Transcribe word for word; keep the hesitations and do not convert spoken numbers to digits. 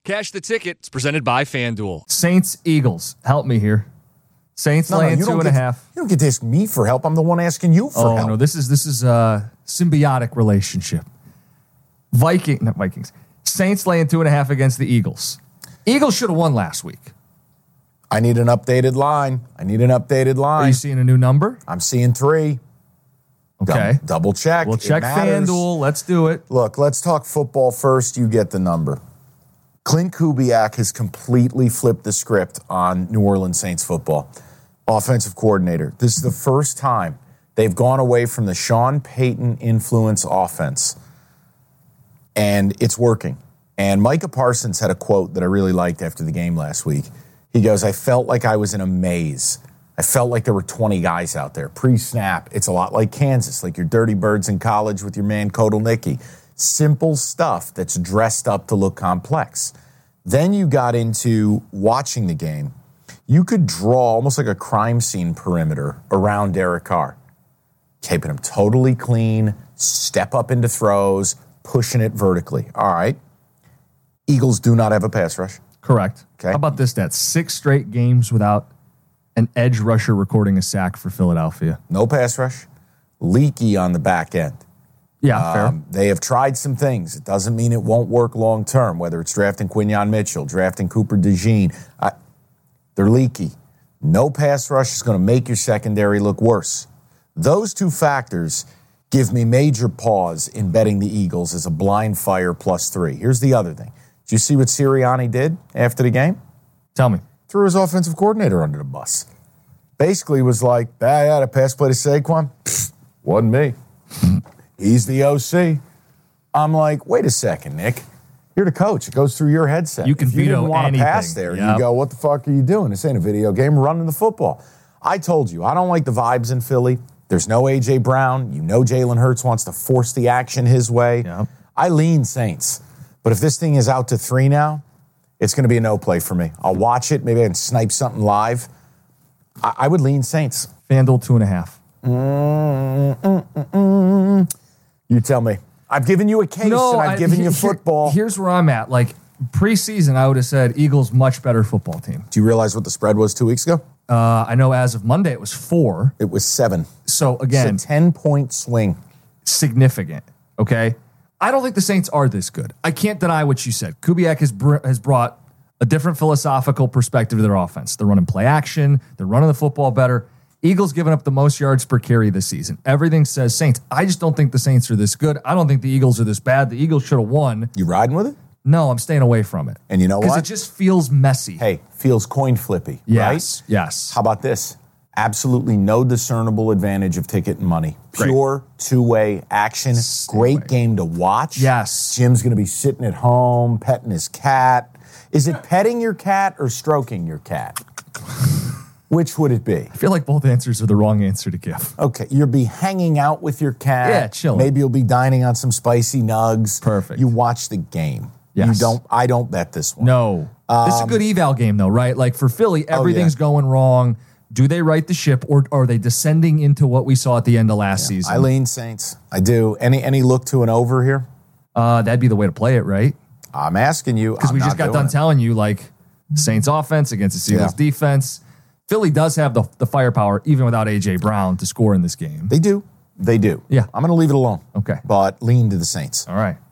Cash the ticket. It's presented by FanDuel. Saints, Eagles. Help me here. Saints No, no, laying you two don't and a get- half. You don't get to ask me for help. I'm the one asking you for Oh, help. no. This is this is a symbiotic relationship. Viking, not Vikings. Saints laying two and a half against the Eagles. Eagles should have won last week. I need an updated line. I need an updated Are you line. seeing a new number? I'm seeing three. Okay. Dou- double check. We'll It check matters. FanDuel. Let's do it. Look, let's talk football first. You get the number. Clint Kubiak has completely flipped the script on New Orleans Saints football. Offensive coordinator. This is the first time they've gone away from the Sean Payton influence offense. And it's working. And Micah Parsons had a quote that I really liked after the game last week. He goes, I felt like I was in a maze. I felt like there were twenty guys out there. Pre-snap, it's a lot like Kansas, like your Dirty Birds in college with your man Kotelnicki. Simple stuff that's dressed up to look complex. Then you got into watching the game. You could draw almost like a crime scene perimeter around Derek Carr, keeping him totally clean, step up into throws, pushing it vertically. All right. Eagles do not have a pass rush. Correct. Okay. How about this stat? Six straight games without an edge rusher recording a sack for Philadelphia. No pass rush. Leaky on the back end. Yeah, fair. Um, they have tried some things. It doesn't mean it won't work long term, whether it's drafting Quinyon Mitchell, drafting Cooper DeJean. I, they're leaky. No pass rush is going to make your secondary look worse. Those two factors give me major pause in betting the Eagles as a blind fire plus three. Here's the other thing. Did you see what Sirianni did after the game? Tell me. Threw his offensive coordinator under the bus. Basically was like, ah, yeah, the pass play to Saquon? Pfft, wasn't me. He's the O C. I'm like, wait a second, Nick. You're the coach. It goes through your headset. You can if you veto didn't want anything. to pass there, Yep. you go, what the fuck are you doing? This ain't a video game. We're running the football. I told you, I don't like the vibes in Philly. There's no A J. Brown. You know Jalen Hurts wants to force the action his way. Yep. I lean Saints. But if this thing is out to three now, it's going to be a no play for me. I'll watch it. Maybe I can snipe something live. I, I would lean Saints. FanDuel two and a half. Mm, mm, mm, mm. You tell me. I've given you a case and I've I- given here- you football. Here's where I'm at. Like, preseason, I would have said Eagles much better football team. Do you realize what the spread was two weeks ago? Uh, I know as of Monday it was four. It was seven. So, again, It's a ten-point swing. significant, okay? I don't think the Saints are this good. I can't deny what you said. Kubiak has, br- has brought a different philosophical perspective to their offense. They're running play action. They're running the football better. Eagles giving up the most yards per carry this season. Everything says Saints. I just don't think the Saints are this good. I don't think the Eagles are this bad. The Eagles should have won. You riding with it? No, I'm staying away from it. And you know Because what? it just feels messy. Hey, feels coin flippy, yes, right? yes. How about this? Absolutely no discernible advantage of ticket and money. Great. Pure two-way action. Stay Great away. game to watch. Yes. Jim's going to be sitting at home, petting his cat. Is it petting your cat or stroking your cat? Which would it be? I feel like both answers are the wrong answer to give. Okay, you'll be hanging out with your cat. Yeah, chilling. Maybe you'll be dining on some spicy nugs. Perfect. You watch the game. You Yes. don't. I don't bet this one. No. this is a good eval game, though, right? Like, for Philly, everything's yeah. going wrong. Do they right the ship, or, or are they descending into what we saw at the end of last season? I lean Saints. I do. Any any look to an over here? Uh, that'd be the way to play it, right? I'm asking you. Because we just got done telling you, like, Saints offense against the Seahawks Yeah. defense. Philly does have the, the firepower, even without A J. Brown, to score in this game. They do. They do. Yeah. I'm going to leave it alone. Okay. But lean to the Saints. All right.